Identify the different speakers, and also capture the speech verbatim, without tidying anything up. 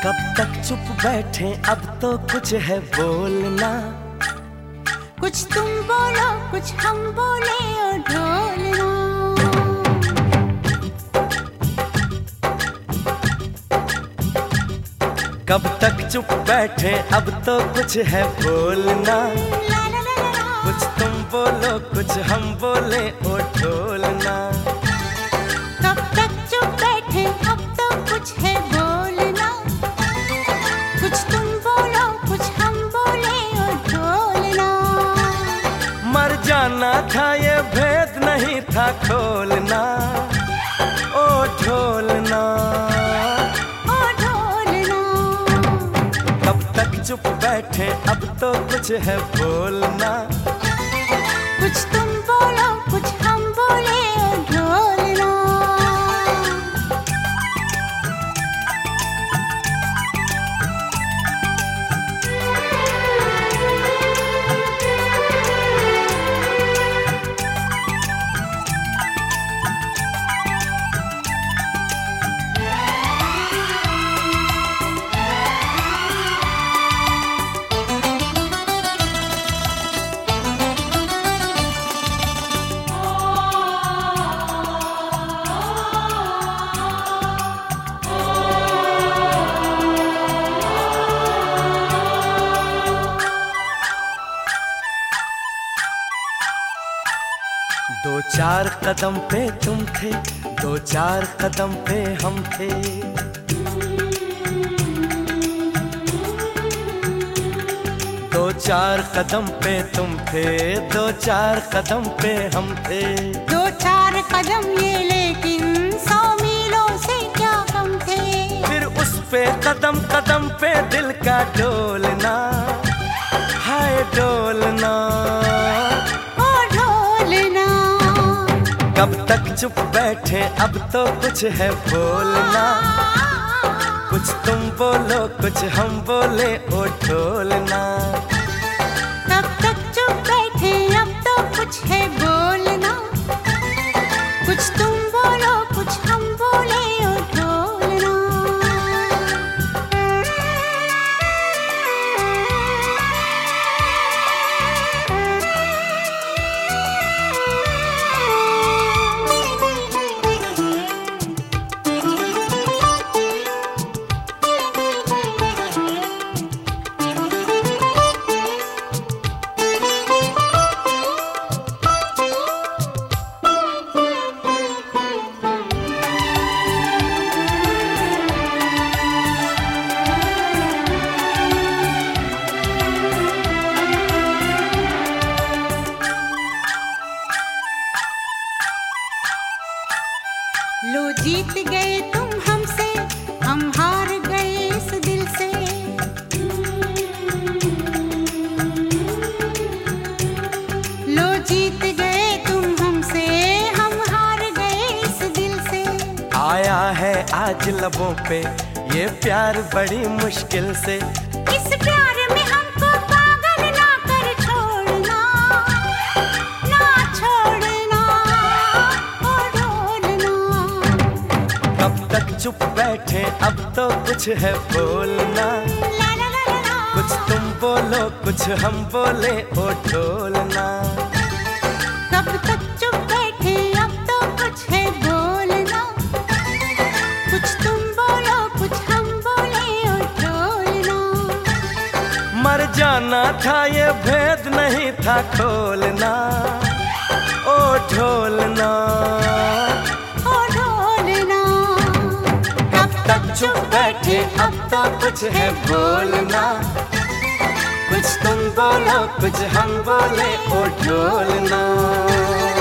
Speaker 1: कब तक चुप बैठे अब तो कुछ है बोलना।
Speaker 2: कुछ तुम बोलो कुछ हम बोले और ढोलना।
Speaker 1: कब तक चुप बैठे अब तो कुछ है बोलना। कुछ तुम बोलो कुछ हम बोले और ढोलना।
Speaker 2: कब तक चुप बैठे अब तो कुछ है बोलना। कुछ तुम बोलो कुछ हम बोले और ढोलना।
Speaker 1: मर जाना था ये भेद नहीं था खोलना। ओ ढोलना
Speaker 2: ओ ढोलना।
Speaker 1: कब तक चुप बैठे अब तो कुछ है बोलना।
Speaker 2: कुछ तुम बोलो कुछ हम बोले और ढोलना।
Speaker 1: दो चार कदम पे तुम थे दो चार कदम पे हम थे। दो चार कदम पे तुम थे दो चार कदम पे हम थे।
Speaker 2: दो चार कदम ये लेकिन सौ मीलों से क्या कम थे।
Speaker 1: फिर उस पे कदम कदम पे दिल का डोलना। हाय डोलना
Speaker 2: ओ ढोलना।
Speaker 1: कब तक चुप बैठे अब तो कुछ है बोलना। कुछ तुम बोलो कुछ हम बोले ओ ढोलना।
Speaker 2: कब तक चुप बैठे अब तो कुछ है बोलना। कुछ तुम बोलो कुछ हम बोले और ढोलना। लो जीत गए तुम हमसे हम हार गए इस दिल से। लो जीत गए तुम हमसे हम हार गए इस दिल से।
Speaker 1: आया है आज लबों पे ये प्यार बड़ी मुश्किल से।
Speaker 2: इस प्यार में हमको पागल ना कर छोड़ना। ना छोड़ना ओ ढोलना।
Speaker 1: कब तक चुप बैठे अब तो कुछ है बोलना।
Speaker 2: ला ला ला ला ला।
Speaker 1: कुछ तुम बोलो कुछ हम बोले ओ ढोलना।
Speaker 2: कब तक चुप बैठे अब तो कुछ है बोलना। कुछ तुम बोलो कुछ हम बोले और ढोलना।
Speaker 1: मर जाना था ये भेद नहीं था खोलना। ओ ढोलना
Speaker 2: ओ ढोलना।
Speaker 1: कब तक चुप बैठे अब तो कुछ है बोलना। कुछ तुम बोलो कुछ हम बोले ओ ढोलना।